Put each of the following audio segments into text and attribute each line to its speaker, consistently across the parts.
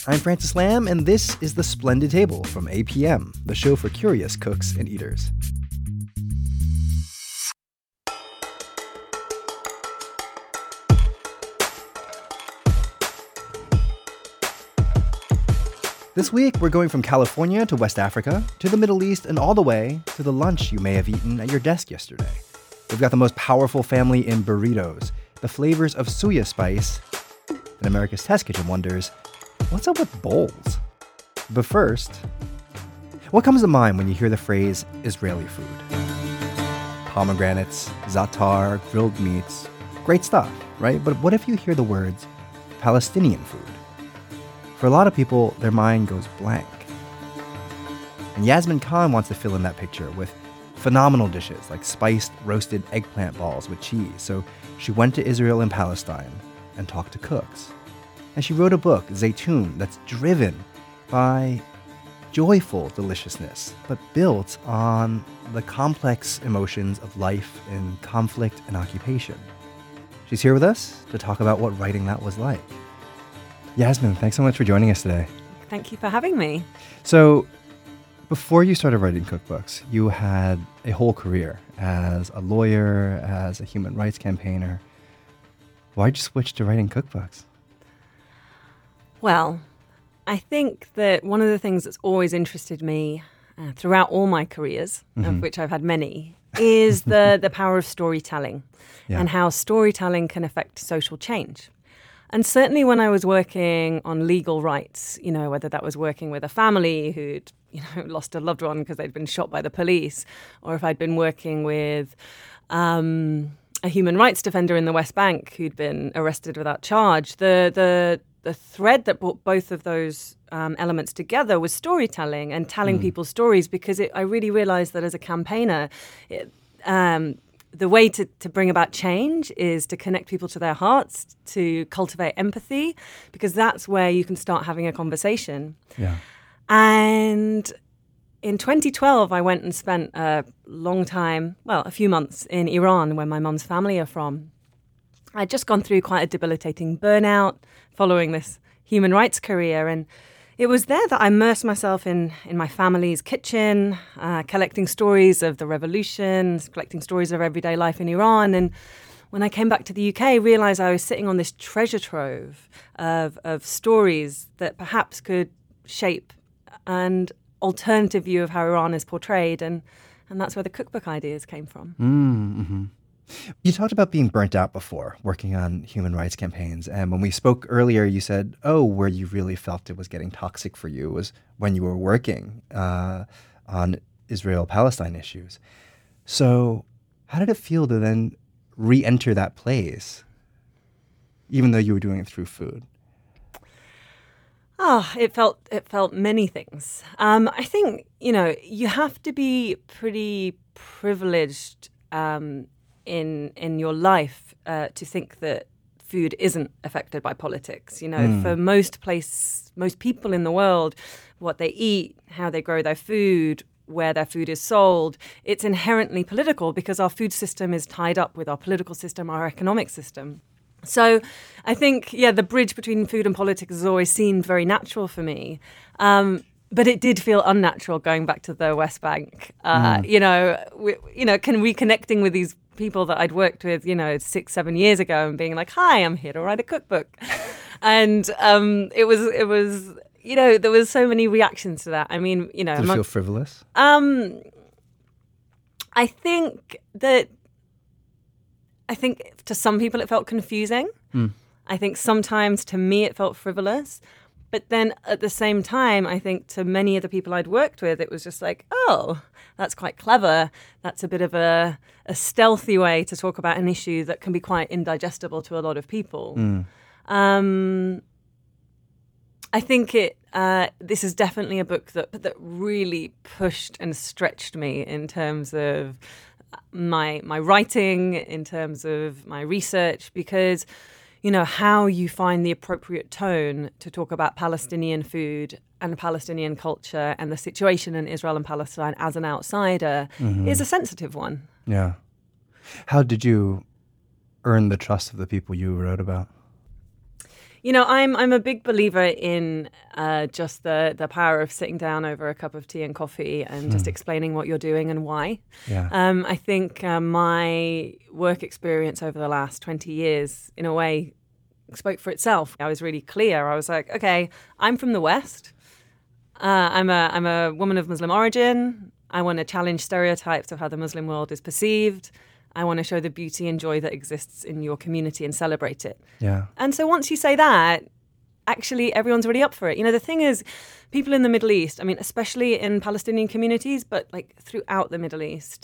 Speaker 1: I'm Francis Lam, and this is The Splendid Table from APM, the show for curious cooks and eaters. This week, we're going from California to West Africa, to the Middle East, and all the way to the lunch you may have eaten at your desk yesterday. We've got the most powerful family in burritos, the flavors of suya spice, and America's Test Kitchen wonders, what's up with bowls? But first, what comes to mind when you hear the phrase Israeli food? Pomegranates, za'atar, grilled meats, great stuff, right? But what if you hear the words Palestinian food? For a lot of people, their mind goes blank. And Yasmin Khan wants to fill in that picture with phenomenal dishes like spiced roasted eggplant balls with cheese. So she went to Israel and Palestine and talked to cooks. And she wrote a book, Zaytoun, that's driven by joyful deliciousness, but built on the complex emotions of life in conflict and occupation. She's here with us to talk about what writing that was like. Yasmin, thanks so much for joining us today.
Speaker 2: Thank you for having me.
Speaker 1: So, before you started writing cookbooks, you had a whole career as a lawyer, as a human rights campaigner. Why'd you switch to writing cookbooks?
Speaker 2: Well, I think that one of the things that's always interested me throughout all my careers, of which I've had many, is the power of storytelling and how storytelling can affect social change. And certainly when I was working on legal rights, whether that was working with a family who'd, lost a loved one because they'd been shot by the police, or if I'd been working with a human rights defender in the West Bank who'd been arrested without charge, the thread that brought both of those elements together was storytelling and telling people's stories, because I really realized that as a campaigner, the way to bring about change is to connect people to their hearts, to cultivate empathy, because that's where you can start having a conversation.
Speaker 1: Yeah.
Speaker 2: And in 2012, I went and spent a long time, a few months in Iran, where my mum's family are from. I'd just gone through quite a debilitating burnout following this human rights career, and it was there that I immersed myself in my family's kitchen, collecting stories of the revolution, collecting stories of everyday life in Iran. And when I came back to the UK, I realized I was sitting on this treasure trove of stories that perhaps could shape an alternative view of how Iran is portrayed. And that's where the cookbook ideas came from.
Speaker 1: Mm-hmm. You talked about being burnt out before, working on human rights campaigns. And when we spoke earlier, you said, where you really felt it was getting toxic for you was when you were working on Israel-Palestine issues. So how did it feel to then re-enter that place, even though you were doing it through food?
Speaker 2: It felt many things. I think, you have to be pretty privileged in your life to think that food isn't affected by politics. For most people in the world, what they eat, how they grow their food, where their food is sold, it's inherently political because our food system is tied up with our political system, our economic system. So I think, the bridge between food and politics has always seemed very natural for me. But it did feel unnatural going back to the West Bank. Reconnecting with these people that I'd worked with, 6-7 years ago, and being like, "Hi, I'm here to write a cookbook," and it was, there was so many reactions to that. I mean,
Speaker 1: Did it feel frivolous?
Speaker 2: I think to some people it felt confusing. I think sometimes to me it felt frivolous. But then at the same time, I think to many of the people I'd worked with, it was just like, oh, that's quite clever. That's a bit of a stealthy way to talk about an issue that can be quite indigestible to a lot of people. I think this is definitely a book that really pushed and stretched me in terms of my writing, in terms of my research, because how you find the appropriate tone to talk about Palestinian food and Palestinian culture and the situation in Israel and Palestine as an outsider is a sensitive one.
Speaker 1: Yeah. How did you earn the trust of the people you wrote about?
Speaker 2: I'm a big believer in just the power of sitting down over a cup of tea and coffee and just explaining what you're doing and why.
Speaker 1: Yeah.
Speaker 2: I think my work experience over the last 20 years, in a way, spoke for itself. I was really clear. I was like, okay, I'm from the West. I'm a woman of Muslim origin. I want to challenge stereotypes of how the Muslim world is perceived. I want to show the beauty and joy that exists in your community and celebrate it.
Speaker 1: Yeah.
Speaker 2: And so once you say that, actually everyone's really up for it. The thing is, people in the Middle East, I mean, especially in Palestinian communities, but like throughout the Middle East,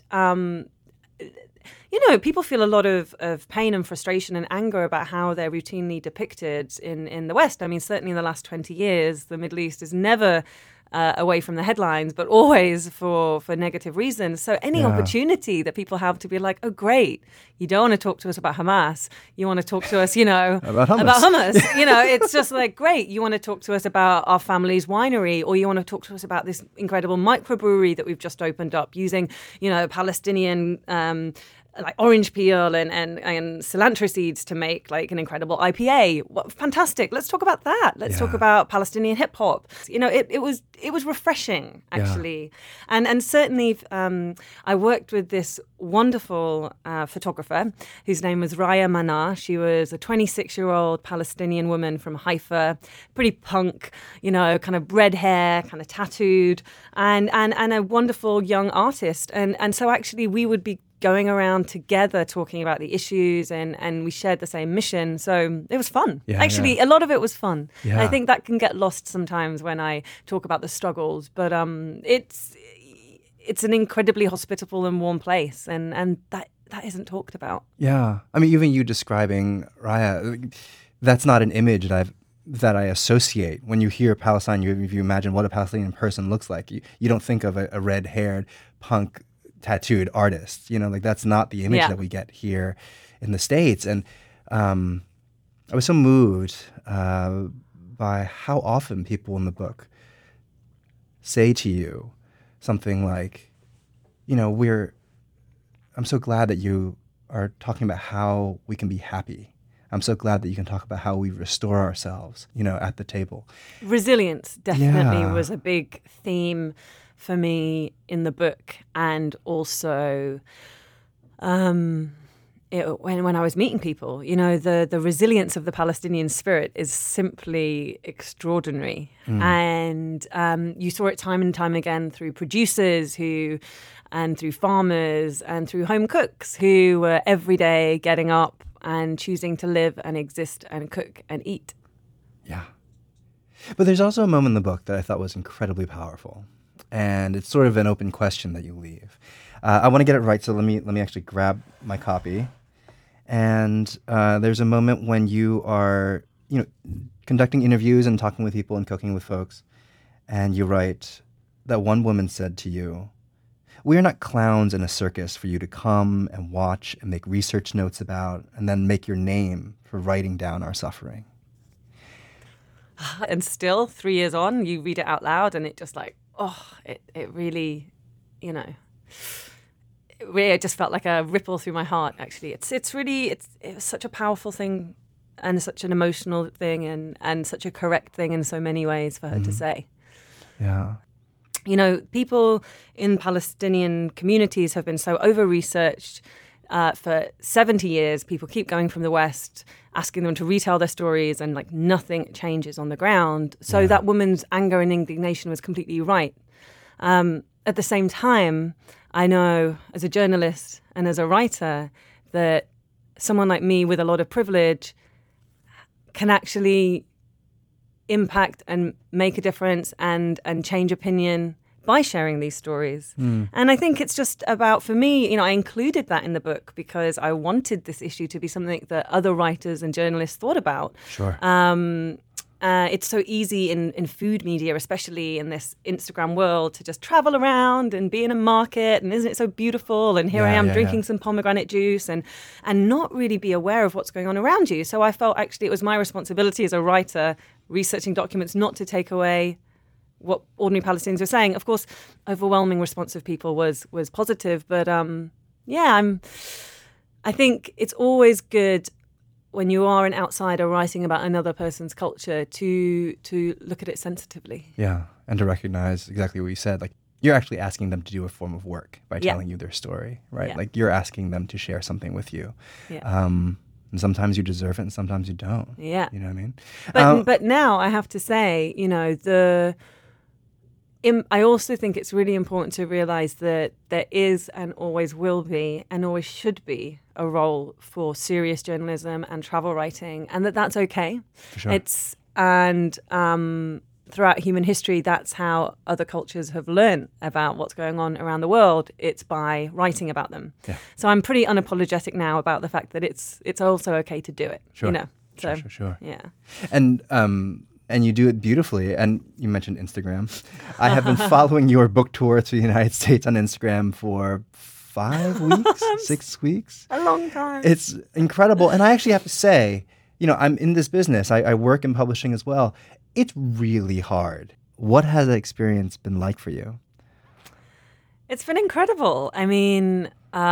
Speaker 2: people feel a lot of pain and frustration and anger about how they're routinely depicted in the West. I mean, certainly in the last 20 years, the Middle East is never away from the headlines, but always for negative reasons. So any opportunity that people have to be like, oh, great, you don't want to talk to us about Hamas. You want to talk to us,
Speaker 1: about hummus.
Speaker 2: About hummus. It's just like, great. You want to talk to us about our family's winery, or you want to talk to us about this incredible microbrewery that we've just opened up using, Palestinian like orange peel and cilantro seeds to make like an incredible IPA. Fantastic. Let's talk about that. Let's talk about Palestinian hip hop. It was refreshing, actually. Yeah. And certainly I worked with this wonderful photographer whose name was Raya Mana. She was a 26-year-old Palestinian woman from Haifa, pretty punk, kind of red hair, kind of tattooed, and a wonderful young artist. And so actually we would be going around together talking about the issues, and we shared the same mission. So it was fun. A lot of it was fun. Yeah. I think that can get lost sometimes when I talk about the struggles, but it's an incredibly hospitable and warm place, and that isn't talked about.
Speaker 1: Yeah. I mean, even you describing Raya, that's not an image that I associate. When you hear Palestine, if you imagine what a Palestinian person looks like, you don't think of a red-haired punk tattooed artist, that's not the image that we get here in the States. And I was so moved by how often people in the book say to you something like, I'm so glad that you are talking about how we can be happy. I'm so glad that you can talk about how we restore ourselves, at the table.
Speaker 2: Resilience definitely was a big theme for me in the book, and also when I was meeting people, the resilience of the Palestinian spirit is simply extraordinary. And you saw it time and time again through producers and through farmers and through home cooks who were every day getting up and choosing to live and exist and cook and eat.
Speaker 1: Yeah. But there's also a moment in the book that I thought was incredibly powerful. And it's sort of an open question that you leave. I want to get it right, so let me actually grab my copy. And there's a moment when you are, conducting interviews and talking with people and cooking with folks, and you write that one woman said to you, "We are not clowns in a circus for you to come and watch and make research notes about, and then make your name for writing down our suffering."
Speaker 2: And still, 3 years on, you read it out loud, and it just like, it really, it just felt like a ripple through my heart. Actually, it was such a powerful thing, and such an emotional thing, and such a correct thing in so many ways for her to say.
Speaker 1: Yeah.
Speaker 2: People in Palestinian communities have been so over-researched for 70 years. People keep going from the West, asking them to retell their stories, and like nothing changes on the ground. So that woman's anger and indignation was completely right. At the same time, I know as a journalist and as a writer that someone like me with a lot of privilege can actually impact and make a difference and change opinion by sharing these stories. And I think it's just about, for me, I included that in the book because I wanted this issue to be something that other writers and journalists thought about.
Speaker 1: Sure.
Speaker 2: It's so easy in food media, especially in this Instagram world, to just travel around and be in a market, and isn't it so beautiful? And here I am drinking some pomegranate juice and not really be aware of what's going on around you. So I felt actually it was my responsibility as a writer researching documents not to take away what ordinary Palestinians were saying. Of course, overwhelming response of people was positive, but I think it's always good when you are an outsider writing about another person's culture, to look at it sensitively.
Speaker 1: Yeah, and to recognize exactly what you said. Like, you're actually asking them to do a form of work by telling you their story, right?
Speaker 2: Yeah.
Speaker 1: Like, you're asking them to share something with you.
Speaker 2: Yeah.
Speaker 1: And sometimes you deserve it and sometimes you don't.
Speaker 2: Yeah.
Speaker 1: You know what I mean?
Speaker 2: But now I have to say, I also think it's really important to realize that there is and always will be and always should be a role for serious journalism and travel writing, and that's okay.
Speaker 1: For sure.
Speaker 2: Throughout human history, that's how other cultures have learned about what's going on around the world. It's by writing about them.
Speaker 1: Yeah.
Speaker 2: So I'm pretty unapologetic now about the fact that it's also okay to do it.
Speaker 1: Sure.
Speaker 2: So,
Speaker 1: Sure.
Speaker 2: Yeah.
Speaker 1: And you do it beautifully. And you mentioned Instagram. I have been following your book tour through the United States on Instagram for 5 weeks, 6 weeks.
Speaker 2: A long time.
Speaker 1: It's incredible. And I actually have to say, I'm in this business. I work in publishing as well. It's really hard. What has that experience been like for you?
Speaker 2: It's been incredible. I mean,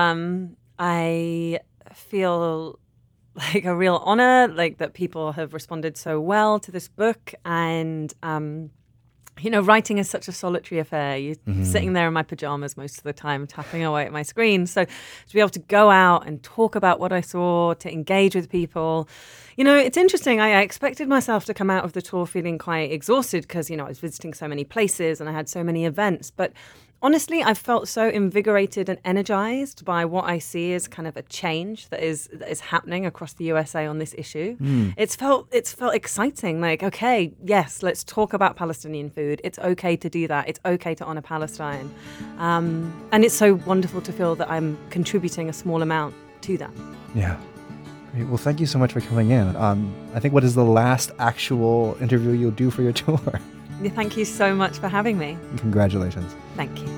Speaker 2: I feel like a real honor, like that people have responded so well to this book. And, writing is such a solitary affair. You're sitting there in my pajamas most of the time, tapping away at my screen. So to be able to go out and talk about what I saw, to engage with people, it's interesting. I expected myself to come out of the tour feeling quite exhausted because, I was visiting so many places and I had so many events. But honestly, I've felt so invigorated and energized by what I see as kind of a change that is happening across the USA on this issue. It's felt exciting. Like, okay, yes, let's talk about Palestinian food. It's okay to do that. It's okay to honor Palestine. And it's so wonderful to feel that I'm contributing a small amount to that.
Speaker 1: Yeah. Great. Well, thank you so much for coming in. I think what is the last actual interview you'll do for your tour?
Speaker 2: Thank you so much for having me.
Speaker 1: Congratulations.
Speaker 2: Thank you.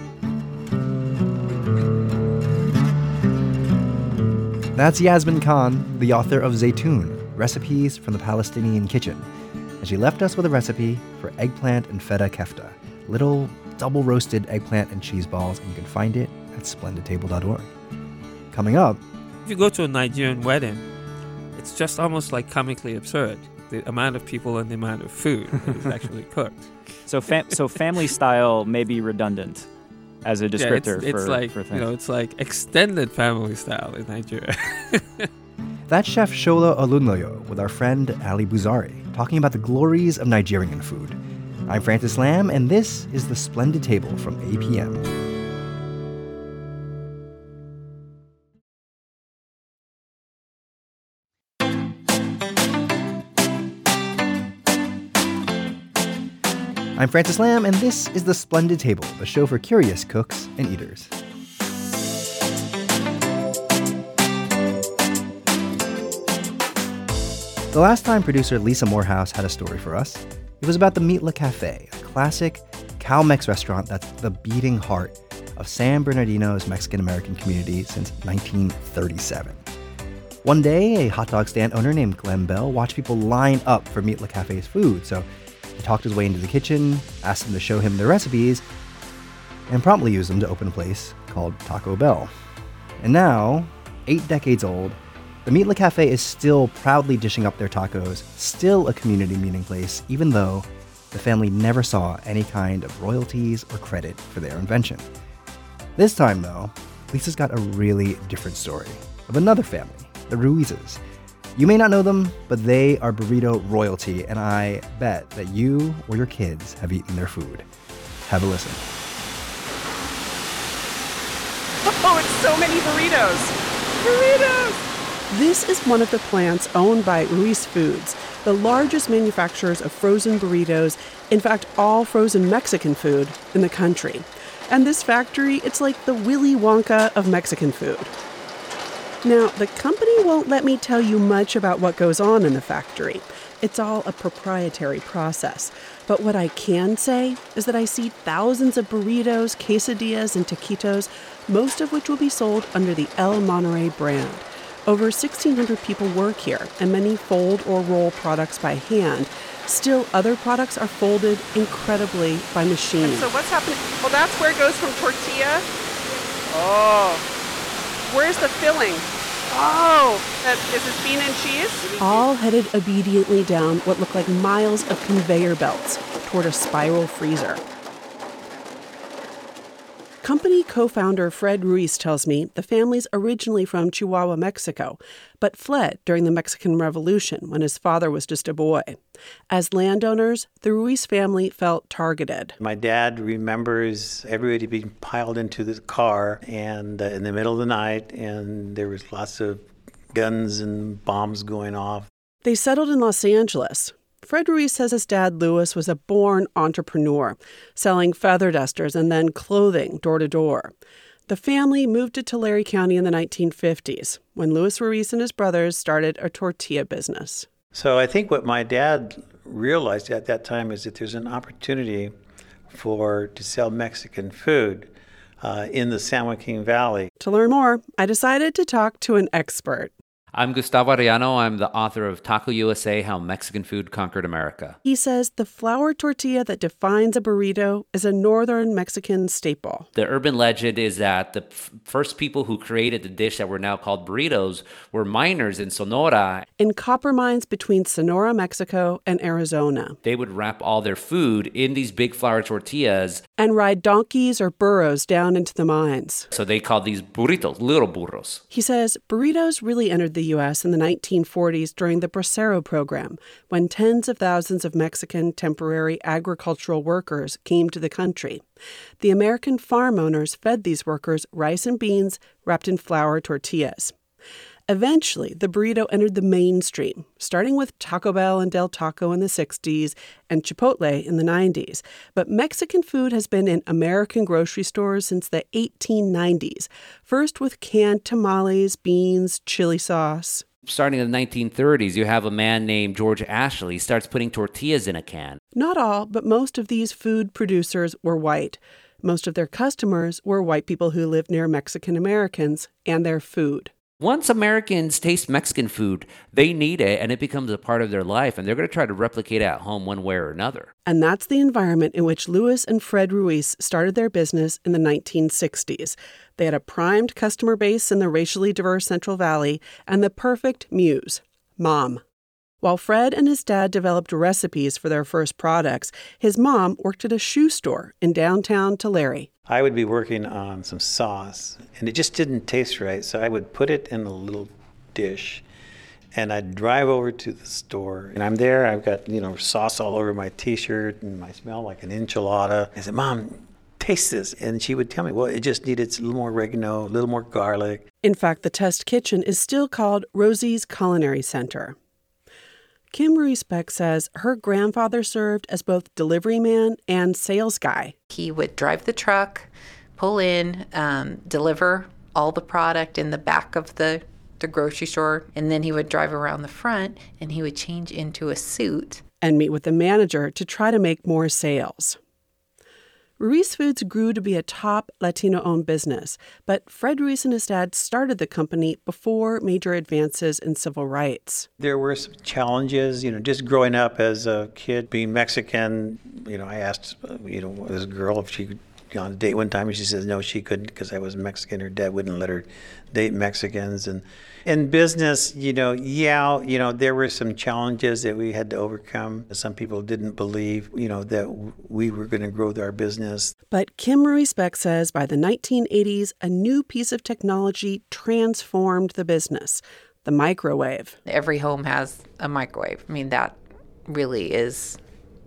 Speaker 1: That's Yasmin Khan, the author of Zaytoun, Recipes from the Palestinian Kitchen. And she left us with a recipe for eggplant and feta kefta, little double-roasted eggplant and cheese balls, and you can find it at splendidtable.org. Coming up...
Speaker 3: If you go to a Nigerian wedding, it's just almost like comically absurd, the amount of people and the amount of food that is actually cooked.
Speaker 4: So family style may be redundant as a descriptor for things.
Speaker 3: It's like extended family style in Nigeria.
Speaker 1: That's Chef Shola Olunloyo with our friend Ali Buzari, talking about the glories of Nigerian food. I'm Francis Lam, and this is The Splendid Table from APM. I'm Francis Lam, and this is The Splendid Table, the show for curious cooks and eaters. The last time producer Lisa Morehouse had a story for us, it was about the Mitla Cafe, a classic Cal-Mex restaurant that's the beating heart of San Bernardino's Mexican-American community since 1937. One day, a hot dog stand owner named Glenn Bell watched people line up for Mitla Cafe's food, so he talked his way into the kitchen, asked them to show him their recipes, and promptly used them to open a place called Taco Bell. And now, 8 decades old, the Mitla Cafe is still proudly dishing up their tacos, still a community meeting place, even though the family never saw any kind of royalties or credit for their invention. This time, though, Lisa's got a really different story of another family, the Ruizes. You may not know them, but they are burrito royalty, and I bet that you or your kids have eaten their food. Have a listen.
Speaker 5: Oh, it's so many burritos! Burritos! This is one of the plants owned by Ruiz Foods, the largest manufacturers of frozen burritos, in fact, all frozen Mexican food in the country. And this factory, it's like the Willy Wonka of Mexican food. Now, the company won't let me tell you much about what goes on in the factory. It's all a proprietary process. But what I can say is that I see thousands of burritos, quesadillas, and taquitos, most of which will be sold under the El Monterey brand. Over 1,600 people work here, and many fold or roll products by hand. Still, other products are folded incredibly by machine.
Speaker 6: And so what's happening? Well, that's where it goes from tortilla. Oh. Where's the filling?
Speaker 5: Oh, this is bean and cheese? All headed obediently down what looked like miles of conveyor belts toward a spiral freezer. Company co-founder Fred Ruiz tells me the family's originally from Chihuahua, Mexico, but fled during the Mexican Revolution when his father was just a boy. As landowners, the Ruiz family felt targeted.
Speaker 6: My dad remembers everybody being piled into the car and in the middle of the night, and there was lots of guns and bombs going off.
Speaker 5: They settled in Los Angeles. Fred Ruiz says his dad, Louis, was a born entrepreneur, selling feather dusters and then clothing door to door. The family moved to Tulare County in the 1950s, when Louis Ruiz and his brothers started a tortilla business.
Speaker 6: So I think what my dad realized at that time is that there's an opportunity to sell Mexican food in the San Joaquin Valley.
Speaker 5: To learn more, I decided to talk to an expert.
Speaker 7: I'm Gustavo Arellano. I'm the author of Taco USA, How Mexican Food Conquered America.
Speaker 5: He says the flour tortilla that defines a burrito is a northern Mexican staple.
Speaker 7: The urban legend is that the first people who created the dish that were now called burritos were miners in Sonora.
Speaker 5: In copper mines between Sonora, Mexico, and Arizona.
Speaker 7: They would wrap all their food in these big flour tortillas.
Speaker 5: And ride donkeys or burros down into the mines.
Speaker 7: So they called these burritos, little burros.
Speaker 5: He says burritos really entered the U.S. in the 1940s during the Bracero program, when tens of thousands of Mexican temporary agricultural workers came to the country. The American farm owners fed these workers rice and beans wrapped in flour tortillas. Eventually, the burrito entered the mainstream, starting with Taco Bell and Del Taco in the 60s and Chipotle in the 90s. But Mexican food has been in American grocery stores since the 1890s, first with canned tamales, beans, chili sauce.
Speaker 7: Starting in the 1930s, you have a man named George Ashley starts putting tortillas in a can.
Speaker 5: Not all, but most of these food producers were white. Most of their customers were white people who lived near Mexican Americans and their food.
Speaker 7: Once Americans taste Mexican food, they need it, and it becomes a part of their life, and they're going to try to replicate it at home one way or another.
Speaker 5: And that's the environment in which Louis and Fred Ruiz started their business in the 1960s. They had a primed customer base in the racially diverse Central Valley and the perfect muse, Mom. While Fred and his dad developed recipes for their first products, his mom worked at a shoe store in downtown Tulare.
Speaker 6: I would be working on some sauce, and it just didn't taste right, so I would put it in a little dish, and I'd drive over to the store, and I'm there, I've got, sauce all over my T-shirt, and I smell like an enchilada. I said, Mom, taste this. And she would tell me, well, it just needed a little more oregano, a little more garlic.
Speaker 5: In fact, the test kitchen is still called Rosie's Culinary Center. Kim Ruiz-Beck says her grandfather served as both delivery man and sales guy.
Speaker 8: He would drive the truck, pull in, deliver all the product in the back of the grocery store, and then he would drive around the front and he would change into a suit.
Speaker 5: And meet with the manager to try to make more sales. Ruiz Foods grew to be a top Latino-owned business, but Fred Ruiz and his dad started the company before major advances in civil rights.
Speaker 6: There were some challenges, just growing up as a kid, being Mexican. I asked, this girl if she could go on a date one time, and she says no, she couldn't because I was Mexican. Her dad wouldn't let her date Mexicans. And in business, there were some challenges that we had to overcome. Some people didn't believe, that we were going to grow our business.
Speaker 5: But Kim Ruiz-Beck says by the 1980s, a new piece of technology transformed the business, the microwave.
Speaker 8: Every home has a microwave. I mean, that really is,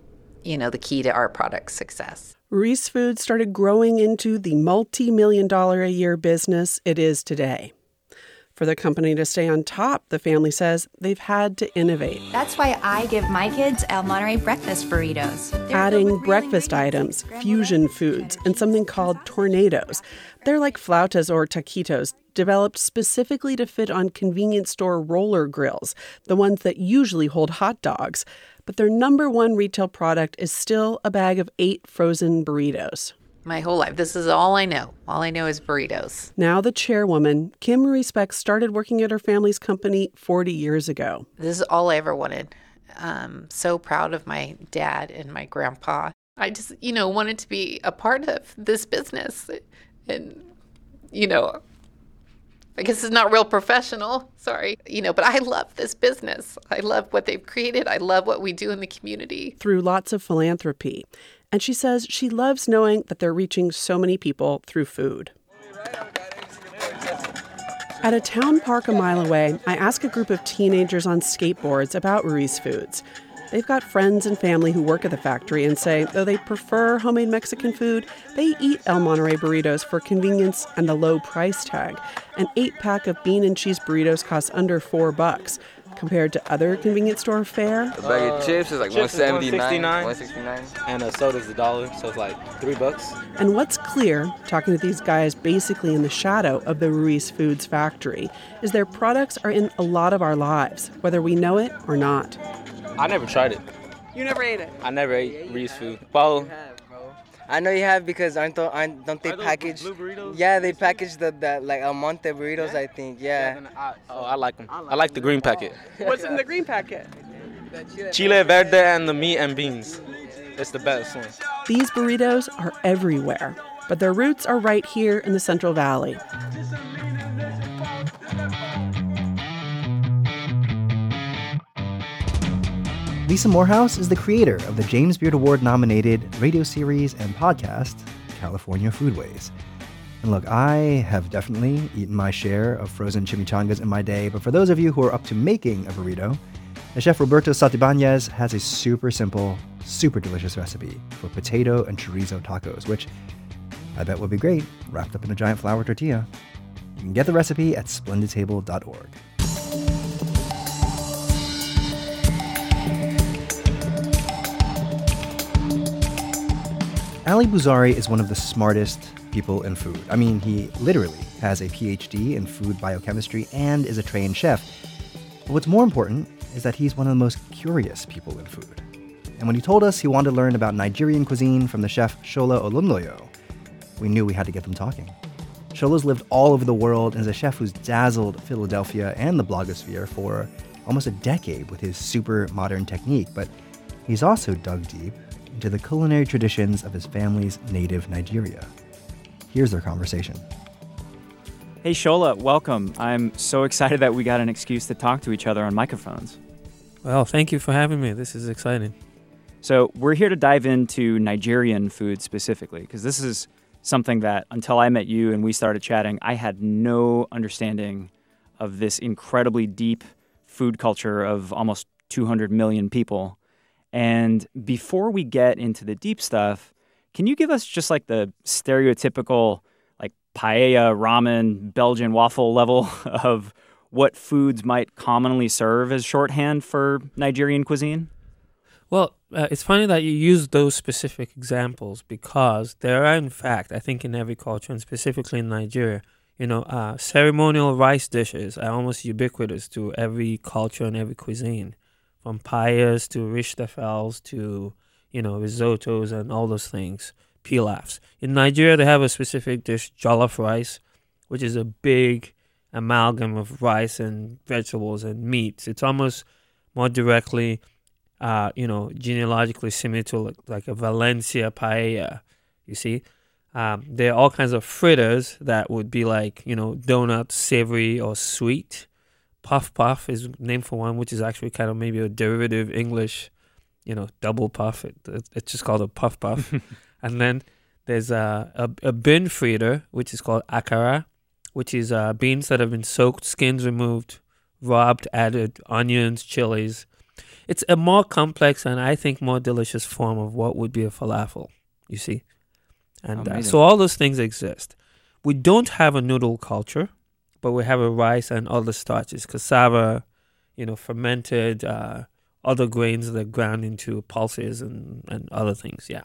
Speaker 8: the key to our product's success.
Speaker 5: Ruiz Foods started growing into the multi-million-dollar-a-year business it is today. For the company to stay on top, the family says they've had to innovate.
Speaker 9: That's why I give my kids El Monterey breakfast burritos.
Speaker 5: Adding breakfast items, fusion foods, and something called tornadoes. They're like flautas or taquitos, developed specifically to fit on convenience store roller grills, the ones that usually hold hot dogs. But their number one retail product is still a bag of 8 frozen burritos.
Speaker 8: My whole life. This is all I know. All I know is burritos.
Speaker 5: Now the chairwoman, Kim Ruiz-Beck started working at her family's company 40 years ago.
Speaker 8: This is all I ever wanted. So proud of my dad and my grandpa. I just, wanted to be a part of this business. And, I guess it's not real professional. Sorry. But I love this business. I love what they've created. I love what we do in the community.
Speaker 5: Through lots of philanthropy. And she says she loves knowing that they're reaching so many people through food. At a town park a mile away, I ask a group of teenagers on skateboards about Ruiz Foods. They've got friends and family who work at the factory and say, though they prefer homemade Mexican food, they eat El Monterey burritos for convenience and the low price tag. An 8-pack of bean and cheese burritos costs under $4, compared to other convenience store fare.
Speaker 10: The bag of chips is like $1.69, and a soda's $1, so it's like $3.
Speaker 5: And what's clear, talking to these guys basically in the shadow of the Ruiz Foods factory, is their products are in a lot of our lives, whether we know it or not.
Speaker 10: I never tried it.
Speaker 5: You never ate it?
Speaker 10: I never ate Ruiz food. Paulo?
Speaker 11: I know you have because don't they package? Yeah, they package the like El Monte burritos, I think. Yeah.
Speaker 10: I like them. I like the green packet.
Speaker 5: What's in the green packet?
Speaker 10: Chile verde and the meat and beans. It's the best one.
Speaker 5: These burritos are everywhere, but their roots are right here in the Central Valley.
Speaker 1: Lisa Morehouse is the creator of the James Beard Award-nominated radio series and podcast, California Foodways. And look, I have definitely eaten my share of frozen chimichangas in my day, but for those of you who are up to making a burrito, the chef Roberto Santibáñez has a super simple, super delicious recipe for potato and chorizo tacos, which I bet would be great wrapped up in a giant flour tortilla. You can get the recipe at splendidtable.org. Ali Bouzari is one of the smartest people in food. I mean, he literally has a PhD in food biochemistry and is a trained chef. But what's more important is that he's one of the most curious people in food. And when he told us he wanted to learn about Nigerian cuisine from the chef Shola Olunloyo, we knew we had to get them talking. Shola's lived all over the world and is a chef who's dazzled Philadelphia and the blogosphere for almost a decade with his super modern technique, but he's also dug deep into the culinary traditions of his family's native Nigeria. Here's their conversation.
Speaker 4: Hey Shola, welcome. I'm so excited that we got an excuse to talk to each other on microphones.
Speaker 3: Well, thank you for having me. This is exciting.
Speaker 4: So we're here to dive into Nigerian food specifically, because this is something that until I met you and we started chatting, I had no understanding of this incredibly deep food culture of almost 200 million people. And before we get into the deep stuff, can you give us just like the stereotypical like paella, ramen, Belgian waffle level of what foods might commonly serve as shorthand for Nigerian cuisine?
Speaker 3: Well, it's funny that you use those specific examples because there are, in fact, I think in every culture, and specifically in Nigeria, ceremonial rice dishes are almost ubiquitous to every culture and every cuisine. From paellas to rishtafels to, risottos and all those things, pilafs. In Nigeria, they have a specific dish, jollof rice, which is a big amalgam of rice and vegetables and meats. It's almost more directly, genealogically similar to like a Valencia paella, you see. There are all kinds of fritters that would be like, donuts, savory or sweet. Puff puff is named for one, which is actually kind of maybe a derivative English, double puff. It's just called a puff puff. And then there's a bean fritter, which is called akara, which is beans that have been soaked, skins removed, rubbed, added onions, chilies. It's a more complex and I think more delicious form of what would be a falafel, you see. And so all those things exist. We don't have a noodle culture, but we have a rice and other starches, cassava, fermented, other grains that are ground into pulses and other things, yeah.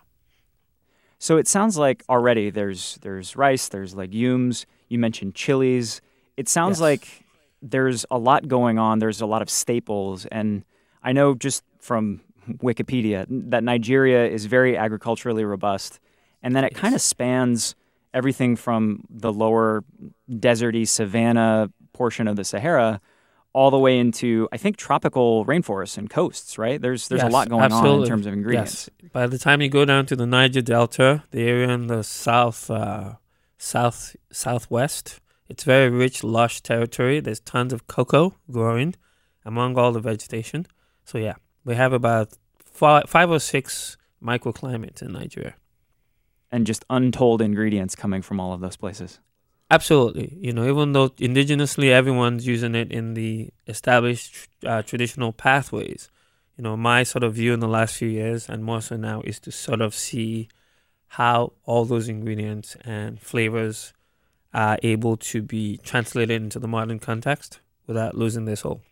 Speaker 4: So it sounds like already there's rice, there's legumes, you mentioned chilies. It sounds like there's a lot going on, there's a lot of staples, and I know just from Wikipedia that Nigeria is very agriculturally robust, and then it kind of spans everything from the lower deserty savanna portion of the Sahara all the way into, I think, tropical rainforests and costs, right? There's a lot going on in terms of ingredients.
Speaker 3: Yes. By the time you go down to the Niger Delta, the area in the southwest, It's very rich, lush territory. There's tons of cocoa growing among all the vegetation. So yeah, we have about five or six microclimates in Nigeria.
Speaker 4: And just untold ingredients coming from all of those places.
Speaker 3: Absolutely. Even though indigenously everyone's using it in the established traditional pathways, my sort of view in the last few years, and more so now, is to sort of see how all those ingredients and flavors are able to be translated into the modern context without losing their soul.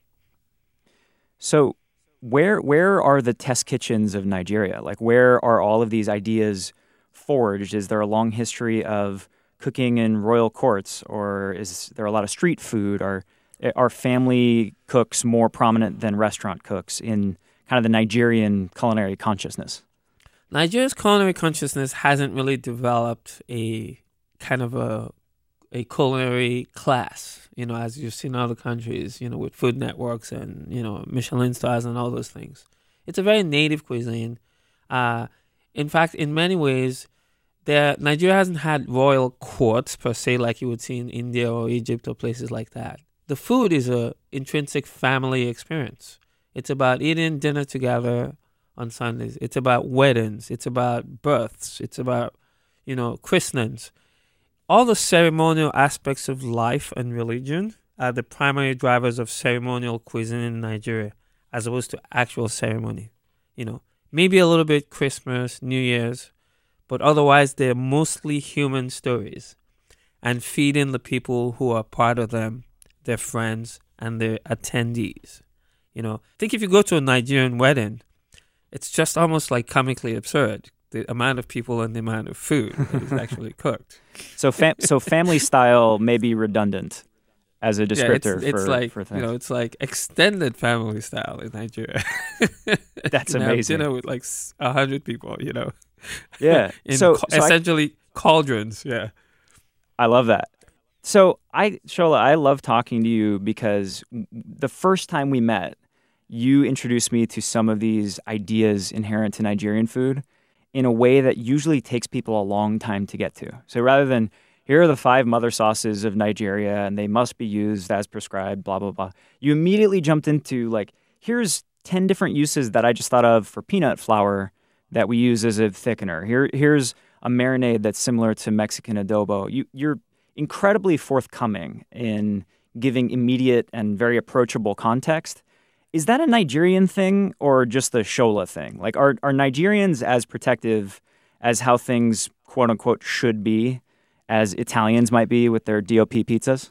Speaker 4: So where are the test kitchens of Nigeria? Like, where are all of these ideas forged? Is there a long history of cooking in royal courts, or is there a lot of street food? Are family cooks more prominent than restaurant cooks in kind of the Nigerian culinary consciousness?
Speaker 3: Nigeria's culinary consciousness hasn't really developed a kind of a culinary class, as you've seen in other countries, with food networks and, Michelin stars and all those things. It's a very native cuisine. In fact, in many ways, Nigeria hasn't had royal courts per se like you would see in India or Egypt or places like that. The food is an intrinsic family experience. It's about eating dinner together on Sundays. It's about weddings. It's about births. It's about, christenings. All the ceremonial aspects of life and religion are the primary drivers of ceremonial cuisine in Nigeria, as opposed to actual ceremony. Maybe a little bit Christmas, New Year's, but otherwise they're mostly human stories and feeding the people who are part of them, their friends and their attendees. I think if you go to a Nigerian wedding, it's just almost like comically absurd, the amount of people and the amount of food that is actually cooked.
Speaker 4: So family style may be redundant as a descriptor for things.
Speaker 3: It's like extended family style in Nigeria.
Speaker 4: That's amazing.
Speaker 3: Dinner with like 100 people,
Speaker 4: Yeah.
Speaker 3: Essentially cauldrons, yeah.
Speaker 4: I love that. So Shola, I love talking to you because the first time we met, you introduced me to some of these ideas inherent to Nigerian food in a way that usually takes people a long time to get to. So rather than, here are the 5 mother sauces of Nigeria and they must be used as prescribed, blah, blah, blah, you immediately jumped into like, here's 10 different uses that I just thought of for peanut flour that we use as a thickener. Here's a marinade that's similar to Mexican adobo. You're incredibly forthcoming in giving immediate and very approachable context. Is that a Nigerian thing or just the Shola thing? Like, are Nigerians as protective as how things, quote unquote, should be as Italians might be with their DOP pizzas?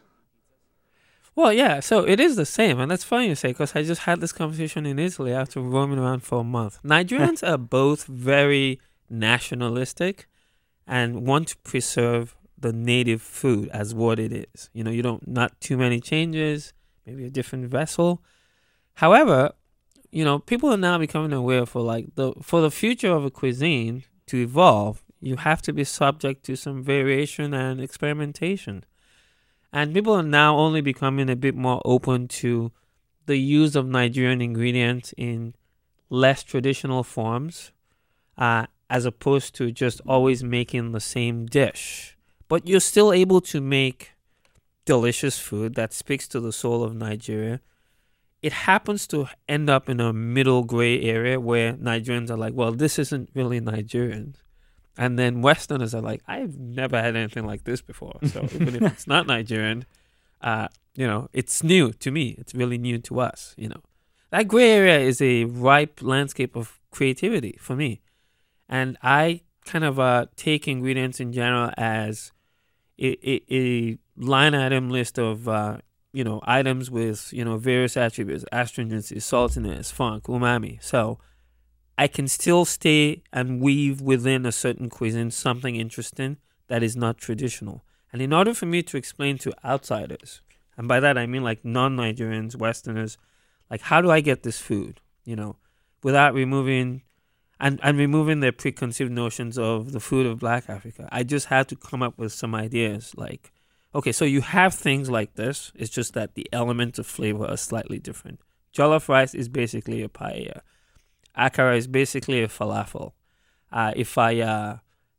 Speaker 3: Well, yeah, so it is the same. And that's funny you say, because I just had this conversation in Italy after roaming around for a month. Nigerians are both very nationalistic and want to preserve the native food as what it is. Not too many changes, maybe a different vessel. However, people are now becoming aware for the future of a cuisine to evolve, you have to be subject to some variation and experimentation. And people are now only becoming a bit more open to the use of Nigerian ingredients in less traditional forms, as opposed to just always making the same dish. But you're still able to make delicious food that speaks to the soul of Nigeria. It happens to end up in a middle gray area where Nigerians are like, well, this isn't really Nigerian. And then Westerners are like, I've never had anything like this before. So even if it's not Nigerian, it's new to me. It's really new to us, That gray area is a ripe landscape of creativity for me. And I kind of take ingredients in general as a line item list of items with, various attributes, astringency, saltiness, funk, umami. So I can still stay and weave within a certain cuisine something interesting that is not traditional. And in order for me to explain to outsiders, and by that I mean like non-Nigerians, Westerners, like how do I get this food, without removing their preconceived notions of the food of Black Africa. I just had to come up with some ideas like, okay, so you have things like this. It's just that the elements of flavor are slightly different. Jollof rice is basically a paella. Akara is basically a falafel. If I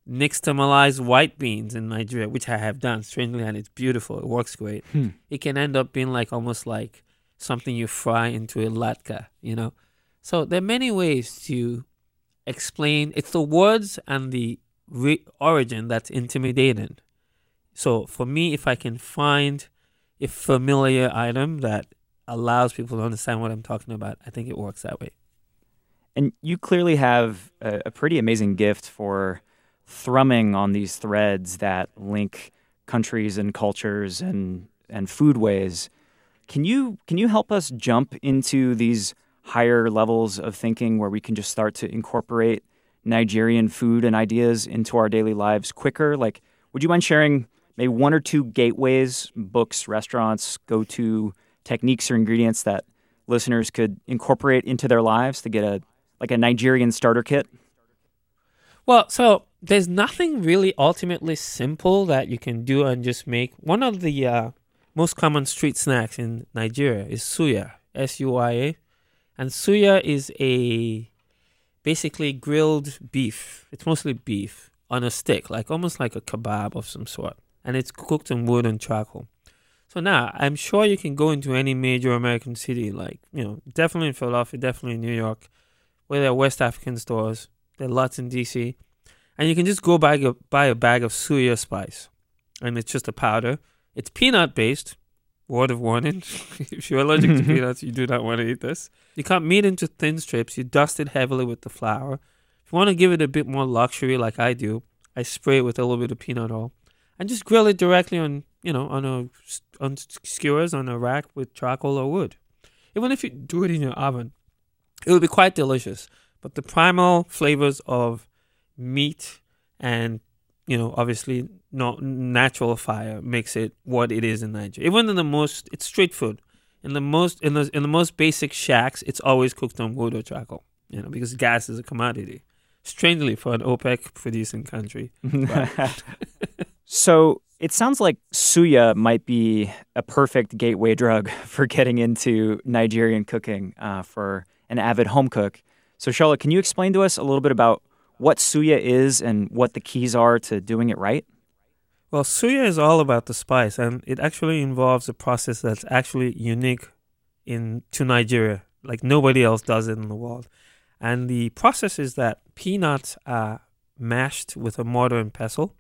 Speaker 3: nixtamalized white beans in Nigeria, which I have done strangely, and it's beautiful. It works great. It can end up being like almost like something you fry into a latke, you know. So there are many ways to explain. It's the words and the origin that's intimidating. So for me, if I can find a familiar item that allows people to understand what I'm talking about, I think it works that way.
Speaker 4: And you clearly have a pretty amazing gift for thrumming on these threads that link countries and cultures and foodways. Can you help us jump into these higher levels of thinking where we can just start to incorporate Nigerian food and ideas into our daily lives quicker? Like, would you mind sharing maybe one or two gateways, books, restaurants, go-to techniques or ingredients that listeners could incorporate into their lives to get a Nigerian starter kit?
Speaker 3: Well, so there's nothing really ultimately simple that you can do and just make. One of the most common street snacks in Nigeria is suya, S-U-Y-A. And suya is a basically grilled beef. It's mostly beef on a stick, almost like a kebab of some sort. And it's cooked in wood and charcoal. So now, I'm sure you can go into any major American city, definitely in Philadelphia, definitely in New York, where there are West African stores. There are lots in D.C. And you can just go buy a bag of suya spice. And it's just a powder. It's peanut-based. Word of warning. If you're allergic to peanuts, you do not want to eat this. You cut meat into thin strips. You dust it heavily with the flour. If you want to give it a bit more luxury like I do, I spray it with a little bit of peanut oil. And just grill it directly on skewers on a rack with charcoal or wood. Even if you do it in your oven, it will be quite delicious. But the primal flavors of meat and, obviously not natural fire makes it what it is in Nigeria. Even in it's street food. In the most basic shacks, it's always cooked on wood or charcoal, because gas is a commodity. Strangely, for an OPEC producing country.
Speaker 4: So it sounds like suya might be a perfect gateway drug for getting into Nigerian cooking for an avid home cook. So Shola, can you explain to us a little bit about what suya is and what the keys are to doing it right?
Speaker 3: Well, suya is all about the spice, and it actually involves a process that's actually unique to Nigeria. Like nobody else does it in the world. And the process is that peanuts are mashed with a mortar and pestle,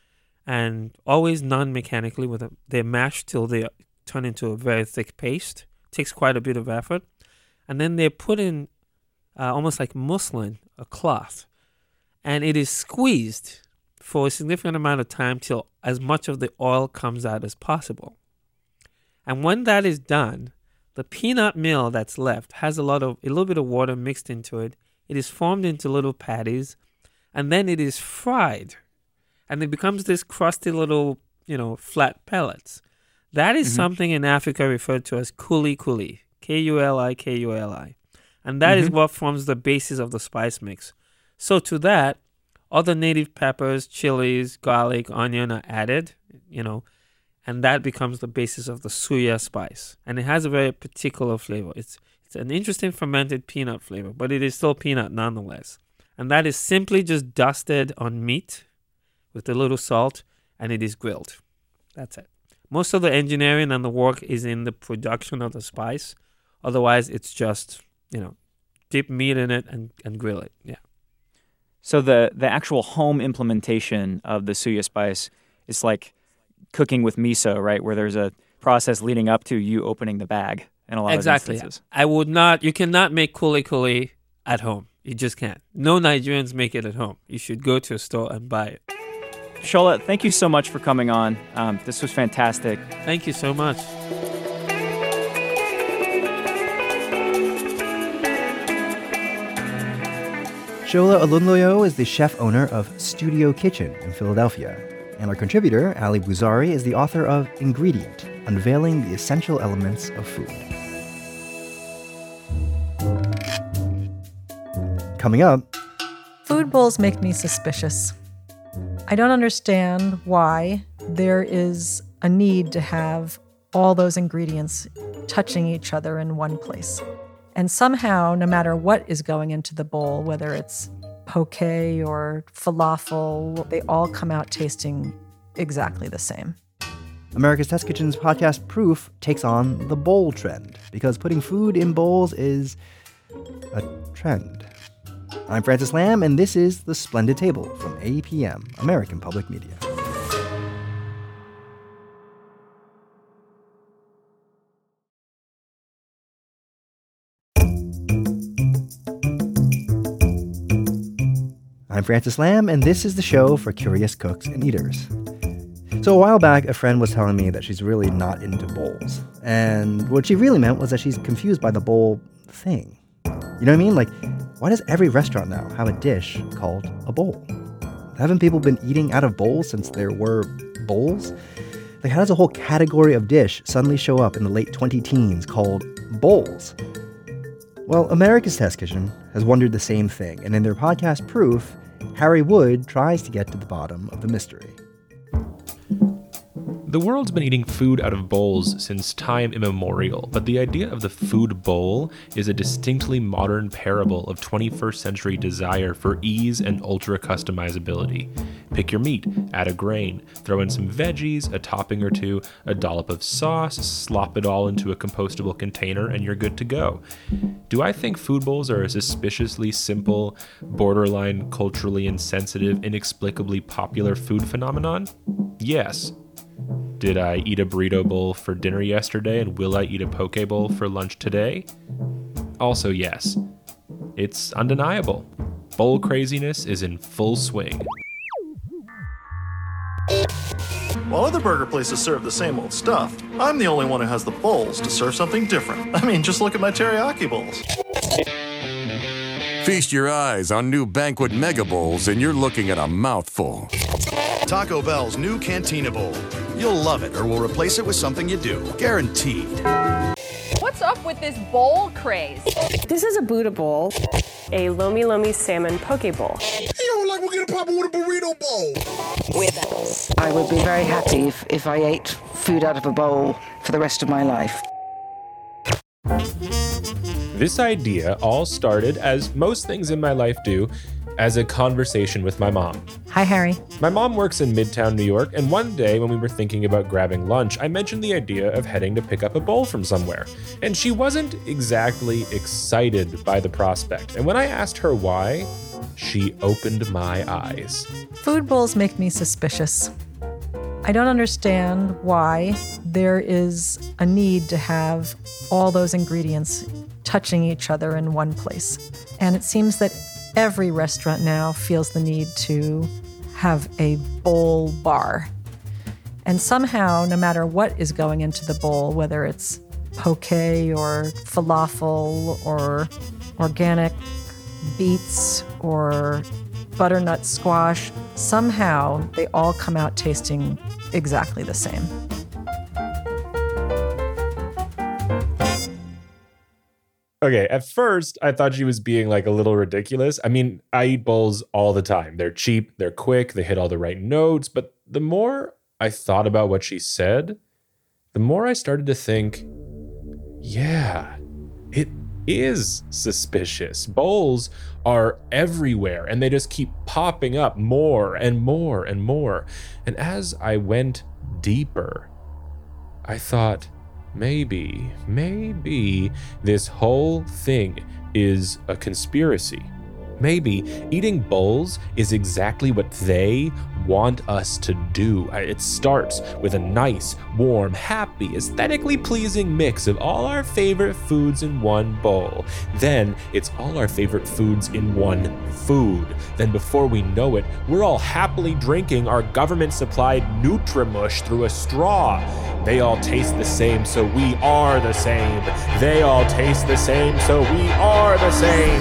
Speaker 3: and always non-mechanically. They're mashed till they turn into a very thick paste. It takes quite a bit of effort. And then they're put in almost like muslin, a cloth, and it is squeezed for a significant amount of time till as much of the oil comes out as possible. And when that is done, the peanut meal that's left has a little bit of water mixed into it. It is formed into little patties, and then it is fried. And it becomes this crusty little, flat pellets. That is something in Africa referred to as kuli kuli, K-U-L-I. And that is what forms the basis of the spice mix. So to that, other native peppers, chilies, garlic, onion are added, and that becomes the basis of the suya spice. And it has a very particular flavor. It's an interesting fermented peanut flavor, but it is still peanut nonetheless. And that is simply just dusted on meat with a little salt, and it is grilled. That's it. Most of the engineering and the work is in the production of the spice. Otherwise, it's just, dip meat in it and grill it. Yeah.
Speaker 4: So the actual home implementation of the suya spice is like cooking with miso, right? Where there's a process leading up to you opening the bag in a lot of instances.
Speaker 3: You cannot make kuli kuli at home. You just can't. No Nigerians make it at home. You should go to a store and buy it.
Speaker 4: Shola, thank you so much for coming on. This was fantastic.
Speaker 3: Thank you so much.
Speaker 1: Shola Olunloyo is the chef-owner of Studio Kitchen in Philadelphia. And our contributor, Ali Bouzari, is the author of Ingredient, Unveiling the Essential Elements of Food. Coming up...
Speaker 12: Food bowls make me suspicious. I don't understand why there is a need to have all those ingredients touching each other in one place. And somehow, no matter what is going into the bowl, whether it's poke or falafel, they all come out tasting exactly the same.
Speaker 1: America's Test Kitchen's podcast Proof takes on the bowl trend because putting food in bowls is a trend. I'm Francis Lam, and this is The Splendid Table from APM, American Public Media. I'm Francis Lam, and this is the show for curious cooks and eaters. So a while back, a friend was telling me that she's really not into bowls. And what she really meant was that she's confused by the bowl thing. You know what I mean? Like, why does every restaurant now have a dish called a bowl? Haven't people been eating out of bowls since there were bowls? Like, how does a whole category of dish suddenly show up in the late 20-teens called bowls? Well, America's Test Kitchen has wondered the same thing, and in their podcast Proof, Harry Wood tries to get to the bottom of the mystery.
Speaker 13: The world's been eating food out of bowls since time immemorial, but the idea of the food bowl is a distinctly modern parable of 21st century desire for ease and ultra customizability. Pick your meat, add a grain, throw in some veggies, a topping or two, a dollop of sauce, slop it all into a compostable container, and you're good to go. Do I think food bowls are a suspiciously simple, borderline culturally insensitive, inexplicably popular food phenomenon? Yes. Did I eat a burrito bowl for dinner yesterday, and will I eat a poke bowl for lunch today? Also yes. It's undeniable. Bowl craziness is in full swing.
Speaker 14: While other burger places serve the same old stuff, I'm the only one who has the bowls to serve something different. I mean, just look at my teriyaki bowls.
Speaker 15: Feast your eyes on new Banquet Mega Bowls, and you're looking at a mouthful.
Speaker 16: Taco Bell's new Cantina Bowl. You'll love it, or we'll replace it with something you do. Guaranteed.
Speaker 17: What's up with this bowl craze?
Speaker 18: This is a Buddha bowl. A Lomi Lomi salmon poke bowl.
Speaker 19: We'll get a pop with a burrito bowl.
Speaker 20: I would be very happy if I ate food out of a bowl for the rest of my life.
Speaker 13: This idea all started, as most things in my life do, as a conversation with my mom.
Speaker 12: Hi, Harry.
Speaker 13: My mom works in Midtown New York, and one day when we were thinking about grabbing lunch, I mentioned the idea of heading to pick up a bowl from somewhere. And she wasn't exactly excited by the prospect. And when I asked her why, she opened my eyes.
Speaker 12: Food bowls make me suspicious. I don't understand why there is a need to have all those ingredients touching each other in one place. And it seems that every restaurant now feels the need to have a bowl bar. And somehow, no matter what is going into the bowl, whether it's poke or falafel or organic beets or butternut squash, somehow they all come out tasting exactly the same.
Speaker 13: Okay, at first, I thought she was being like a little ridiculous. I mean, I eat bowls all the time. They're cheap, they're quick, they hit all the right notes. But the more I thought about what she said, the more I started to think, yeah, it is suspicious. Bowls are everywhere, and they just keep popping up more and more and more. And as I went deeper, I thought, maybe this whole thing is a conspiracy. Maybe eating bowls is exactly what they want us to do. It starts with a nice, warm, happy, aesthetically pleasing mix of all our favorite foods in one bowl. Then it's all our favorite foods in one food. Then before we know it, we're all happily drinking our government-supplied Nutrimush through a straw. They all taste the same, so we are the same. They all taste the same, so we are the same.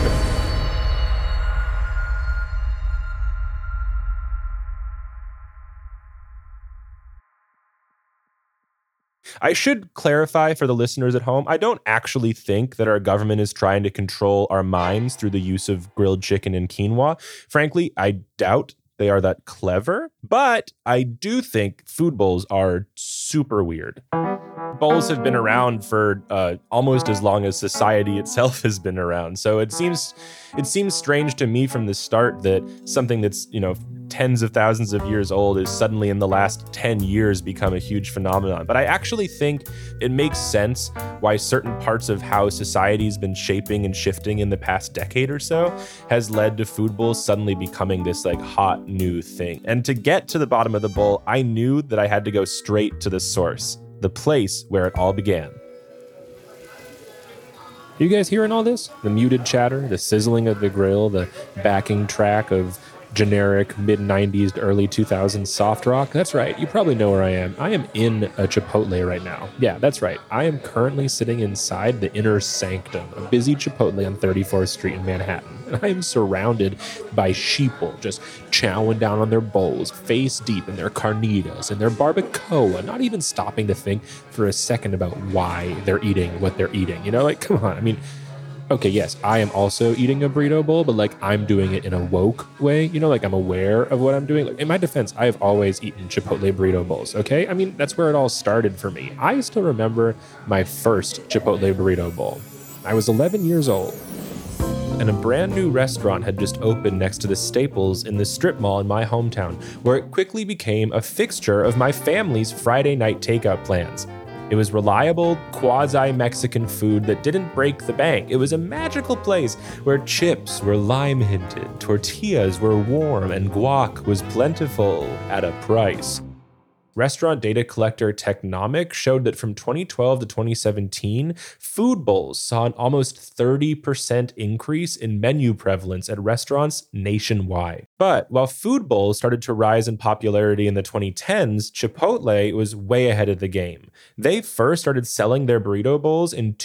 Speaker 13: I should clarify for the listeners at home, I don't actually think that our government is trying to control our minds through the use of grilled chicken and quinoa. Frankly, I doubt they are that clever, but I do think food bowls are super weird. Bowls have been around for almost as long as society itself has been around. So it seems strange to me from the start that something that's, tens of thousands of years old is suddenly in the last 10 years become a huge phenomenon. But I actually think it makes sense why certain parts of how society's been shaping and shifting in the past decade or so has led to food bowls suddenly becoming this like hot new thing. And to get to the bottom of the bowl, I knew that I had to go straight to the source, the place where it all began. You guys hearing all this? The muted chatter, the sizzling of the grill, the backing track of generic mid-90s to early 2000s soft rock? That's right. You probably know where I am. I am in a Chipotle right now. Yeah, that's right. I am currently sitting inside the inner sanctum, a busy Chipotle on 34th Street in Manhattan. And I am surrounded by sheeple just chowing down on their bowls, face deep in their carnitas and their barbacoa, not even stopping to think for a second about why they're eating what they're eating. Come on. I mean, okay, yes, I am also eating a burrito bowl, but I'm doing it in a woke way, I'm aware of what I'm doing. In my defense, I have always eaten Chipotle burrito bowls, okay? I mean, that's where it all started for me. I still remember my first Chipotle burrito bowl. I was 11 years old, and a brand new restaurant had just opened next to the Staples in the strip mall in my hometown, where it quickly became a fixture of my family's Friday night takeout plans. It was reliable, quasi-Mexican food that didn't break the bank. It was a magical place where chips were lime-hinted, tortillas were warm, and guac was plentiful at a price. Restaurant data collector Technomic showed that from 2012 to 2017, food bowls saw an almost 30% increase in menu prevalence at restaurants nationwide. But while food bowls started to rise in popularity in the 2010s, Chipotle was way ahead of the game. They first started selling their burrito bowls in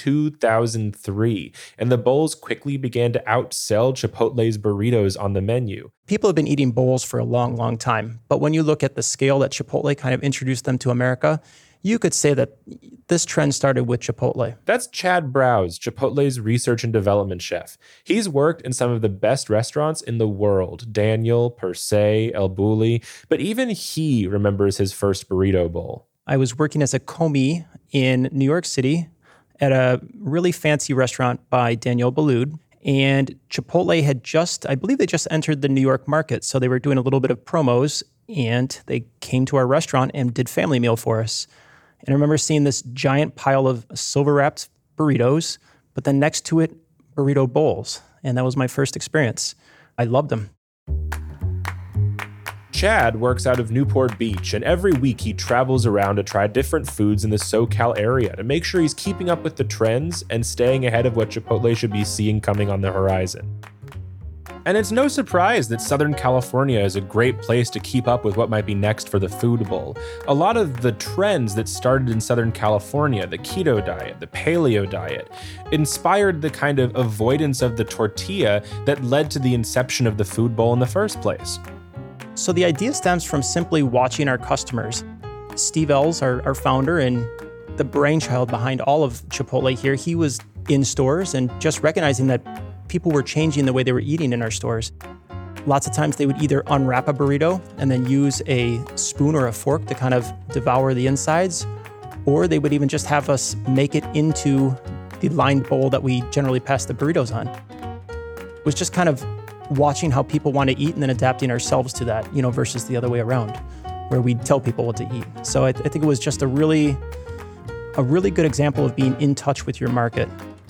Speaker 13: 2003, and the bowls quickly began to outsell Chipotle's burritos on the menu.
Speaker 21: People have been eating bowls for a long, long time. But when you look at the scale that Chipotle kind of introduced them to America, you could say that this trend started with Chipotle.
Speaker 13: That's Chad Browse, Chipotle's research and development chef. He's worked in some of the best restaurants in the world, Daniel, Per Se, El Bulli, but even he remembers his first burrito bowl.
Speaker 21: I was working as a commis in New York City at a really fancy restaurant by Daniel Boulud. And Chipotle had I believe they just entered the New York market. So they were doing a little bit of promos, and they came to our restaurant and did family meal for us. And I remember seeing this giant pile of silver-wrapped burritos, but then next to it, burrito bowls. And that was my first experience. I loved them.
Speaker 13: Chad works out of Newport Beach, and every week he travels around to try different foods in the SoCal area to make sure he's keeping up with the trends and staying ahead of what Chipotle should be seeing coming on the horizon. And it's no surprise that Southern California is a great place to keep up with what might be next for the food bowl. A lot of the trends that started in Southern California, the keto diet, the paleo diet, inspired the kind of avoidance of the tortilla that led to the inception of the food bowl in the first place.
Speaker 21: So the idea stems from simply watching our customers. Steve Ells, our founder and the brainchild behind all of Chipotle here, he was in stores and just recognizing that people were changing the way they were eating in our stores. Lots of times they would either unwrap a burrito and then use a spoon or a fork to kind of devour the insides, or they would even just have us make it into the lined bowl that we generally pass the burritos on. It was just kind of watching how people want to eat and then adapting ourselves to that, versus the other way around, where we tell people what to eat. So I think it was just a really good example of being in touch with your market.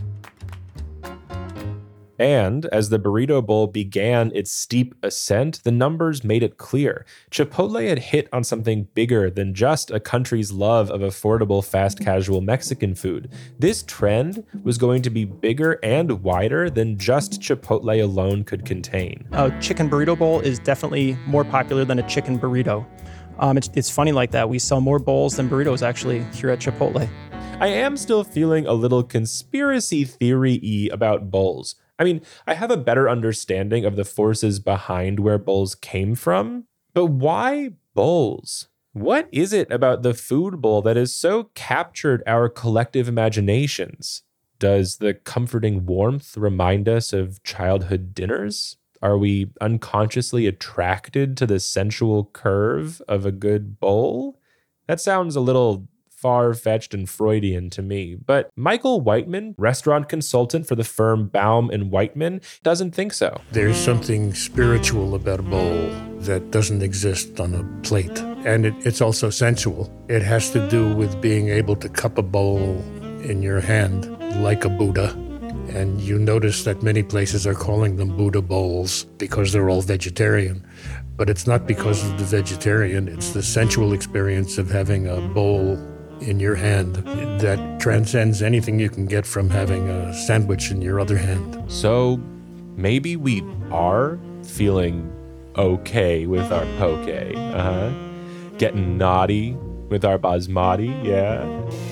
Speaker 13: And as the burrito bowl began its steep ascent, the numbers made it clear. Chipotle had hit on something bigger than just a country's love of affordable, fast casual Mexican food. This trend was going to be bigger and wider than just Chipotle alone could contain.
Speaker 21: A chicken burrito bowl is definitely more popular than a chicken burrito. It's funny like that. We sell more bowls than burritos actually here at Chipotle.
Speaker 13: I am still feeling a little conspiracy theory-y about bowls. I mean, I have a better understanding of the forces behind where bowls came from, but why bowls? What is it about the food bowl that has so captured our collective imaginations? Does the comforting warmth remind us of childhood dinners? Are we unconsciously attracted to the sensual curve of a good bowl? That sounds a little far-fetched and Freudian to me, but Michael Whiteman, restaurant consultant for the firm Baum and Whiteman, doesn't think so.
Speaker 2: There's something spiritual about a bowl that doesn't exist on a plate, and it's also sensual. It has to do with being able to cup a bowl in your hand like a Buddha, and you notice that many places are calling them Buddha bowls because they're all vegetarian. But it's not because of the vegetarian, it's the sensual experience of having a bowl in your hand that transcends anything you can get from having a sandwich in your other hand.
Speaker 13: So maybe we are feeling okay with our poke, getting naughty with our basmati, yeah.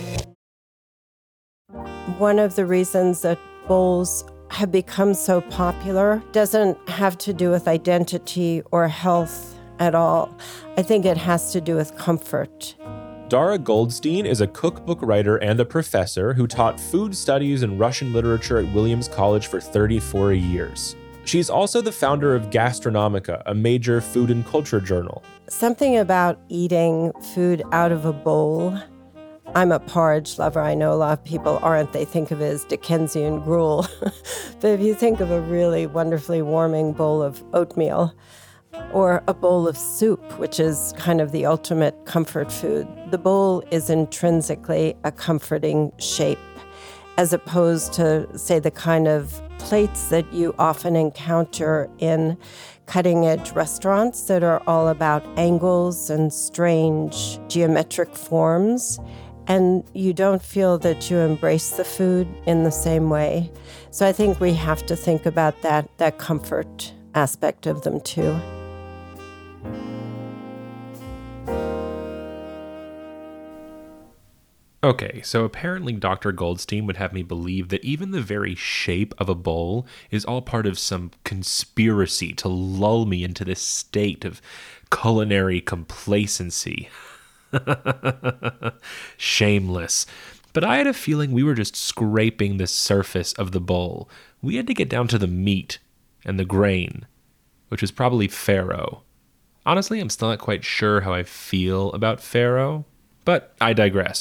Speaker 22: One of the reasons that bowls have become so popular doesn't have to do with identity or health at all. I think it has to do with comfort.
Speaker 13: Dara Goldstein is a cookbook writer and a professor who taught food studies and Russian literature at Williams College for 34 years. She's also the founder of Gastronomica, a major food and culture journal.
Speaker 22: Something about eating food out of a bowl. I'm a porridge lover. I know a lot of people aren't. They think of it as Dickensian gruel. But if you think of a really wonderfully warming bowl of oatmeal, or a bowl of soup, which is kind of the ultimate comfort food, the bowl is intrinsically a comforting shape, as opposed to, say, the kind of plates that you often encounter in cutting-edge restaurants that are all about angles and strange geometric forms, and you don't feel that you embrace the food in the same way. So I think we have to think about that comfort aspect of them too.
Speaker 13: Okay, so apparently Dr. Goldstein would have me believe that even the very shape of a bowl is all part of some conspiracy to lull me into this state of culinary complacency. Shameless. But I had a feeling we were just scraping the surface of the bowl. We had to get down to the meat and the grain, which was probably farro. Honestly, I'm still not quite sure how I feel about farro, but I digress.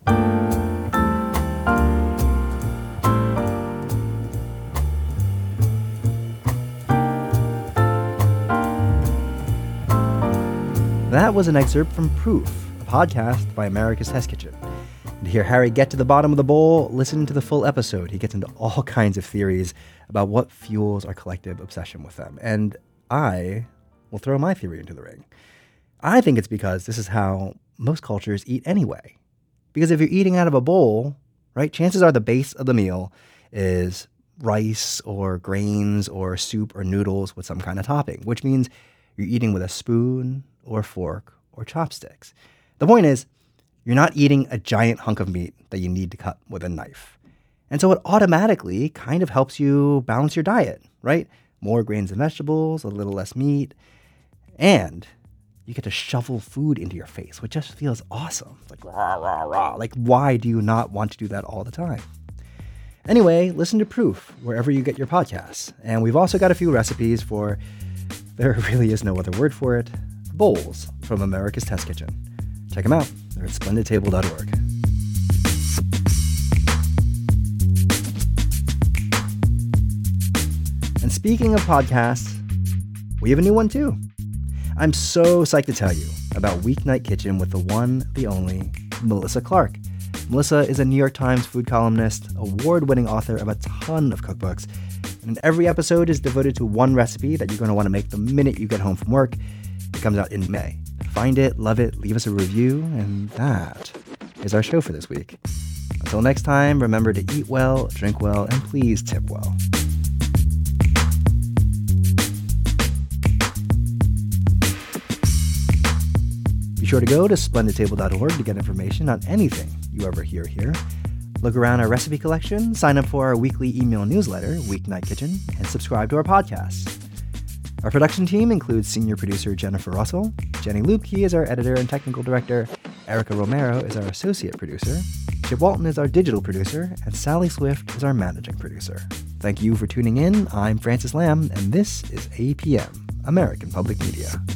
Speaker 1: That was an excerpt from Proof, a podcast by America's Test Kitchen. And to hear Harry get to the bottom of the bowl, listen to the full episode. He gets into all kinds of theories about what fuels our collective obsession with them. And I will throw my theory into the ring. I think it's because this is how most cultures eat anyway. Because if you're eating out of a bowl, right, chances are the base of the meal is rice or grains or soup or noodles with some kind of topping, which means you're eating with a spoon or fork or chopsticks. The point is, you're not eating a giant hunk of meat that you need to cut with a knife. And so it automatically kind of helps you balance your diet, right? More grains and vegetables, a little less meat, and you get to shovel food into your face, which just feels awesome. It's like, rah, rah, rah. Like, why do you not want to do that all the time? Anyway, listen to Proof wherever you get your podcasts. And we've also got a few recipes for, there really is no other word for it, bowls from America's Test Kitchen. Check them out. They're at splendidtable.org. And speaking of podcasts, we have a new one too. I'm so psyched to tell you about Weeknight Kitchen with the one, the only, Melissa Clark. Melissa is a New York Times food columnist, award-winning author of a ton of cookbooks, and every episode is devoted to one recipe that you're going to want to make the minute you get home from work. It comes out in May. Find it, love it, leave us a review, and that is our show for this week. Until next time, remember to eat well, drink well, and please tip well. Be sure to go to splendidtable.org to get information on anything you ever hear here. Look around our recipe collection, sign up for our weekly email newsletter, Weeknight Kitchen, and subscribe to our podcasts. Our production team includes senior producer Jennifer Russell, Jenny Lubke is our editor and technical director, Erica Romero is our associate producer, Chip Walton is our digital producer, and Sally Swift is our managing producer. Thank you for tuning in. I'm Francis Lamb, and this is APM, American Public Media.